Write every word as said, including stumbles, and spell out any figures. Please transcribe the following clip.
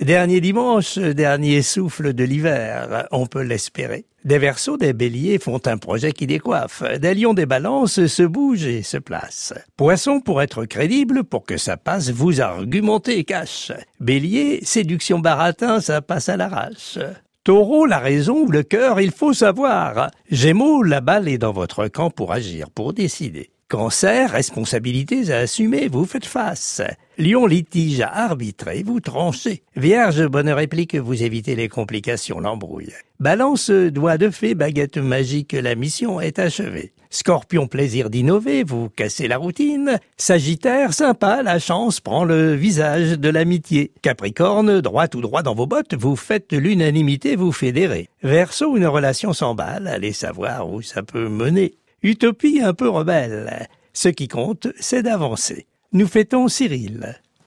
Dernier dimanche, dernier souffle de l'hiver, on peut l'espérer. Des Verseaux, des Béliers font un projet qui décoiffe. Des Lions, des Balances se bougent et se placent. Poissons, pour être crédible, pour que ça passe, vous argumentez et cache. Bélier, séduction baratin, ça passe à l'arrache. Taureau, la raison ou le cœur, il faut savoir. Gémeaux, la balle est dans votre camp pour agir, pour décider. Cancer, responsabilités à assumer, vous faites face. Lion, litige à arbitrer, vous tranchez. Vierge, bonne réplique, vous évitez les complications, l'embrouille. Balance, doigt de fée, baguette magique, la mission est achevée. Scorpion, plaisir d'innover, vous cassez la routine. Sagittaire, sympa, la chance prend le visage de l'amitié. Capricorne, droit ou droit dans vos bottes, vous faites l'unanimité, vous fédérez. Verseau, une relation s'emballe, allez savoir où ça peut mener. Utopie un peu rebelle. Ce qui compte, c'est d'avancer. Nous fêtons Cyril.